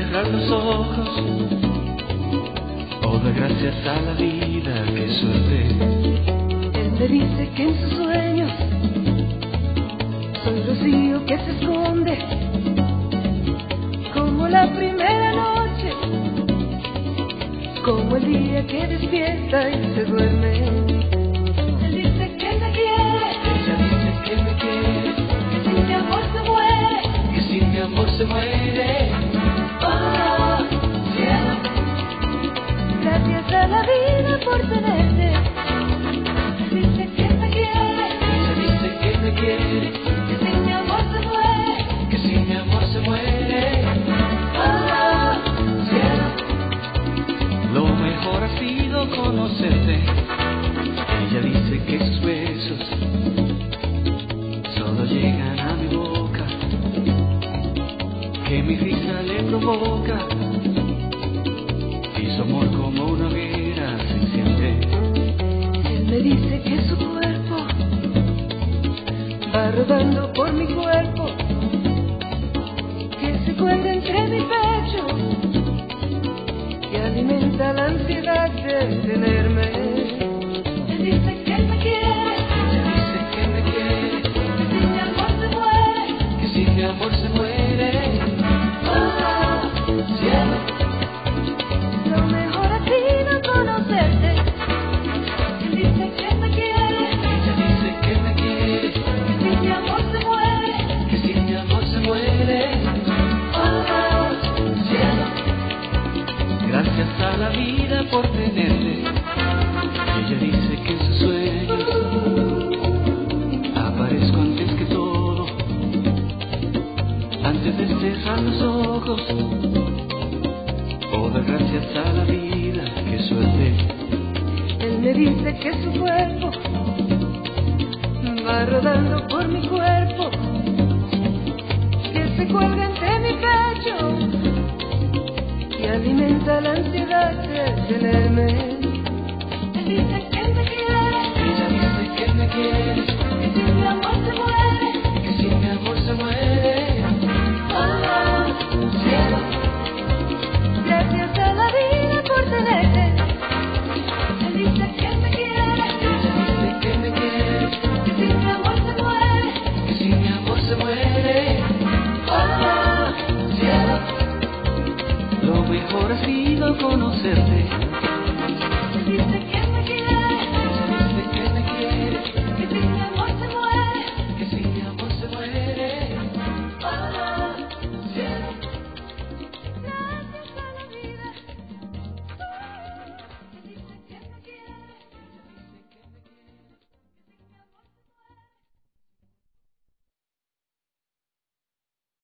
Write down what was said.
cerrar los ojos o dar gracias a la vida, qué suerte. Él me dice que en sus sueños soy rocío que se esconde como la primera noche, como el día que despierta y se duerme. Él dice que me quiere, Ella dice que me quiere, que sin mi amor se muere, que sin mi amor se muere. oh, cielo. Gracias a la vida por tenerte. Él dice que me quiere, Ella dice que me quiere, que sin mi amor se muere, que sin mi amor se muere. oh, cielo. Lo mejor ha sido conocerte. Ella dice que sus besos solo llegan a mi boca, que mi risa le provoca y su amor como una hoguera se enciende. Él me dice que su cuerpo va rodando por mi cuerpo, que se cuelga entre mi pecho, que alimenta la ansiedad de tenerme. Él dice que me quiere, Ella dice que me quiere, que sin mi amor se muere, que sin mi amor se muere. oh, cielo. Lo mejor ha sido conocerte. Él dice que me quiere, Ella dice que me quiere, que sin mi amor se muere, que sin mi amor se muere. oh, cielo. Gracias a la vida por tenerte. Ella dice que en sus sueños aparezco antes que todo, antes de cerrar los ojos o dar gracias a la vida, qué suerte. Él me dice que su cuerpo va rodando por mi cuerpo, que se cuelga entre mi pecho y alimenta la ansiedad de tenerme. Él dice que me quiere, Ella dice que me quiere, que sin mi amor se muere, que sin mi amor se muere. oh, cielo. Gracias a la vida por tenerte. Él dice que me quiere, Ella dice que me quiere, que sin mi amor se muere, que sin mi amor se muere. oh, cielo. Lo mejor ha sido conocerte.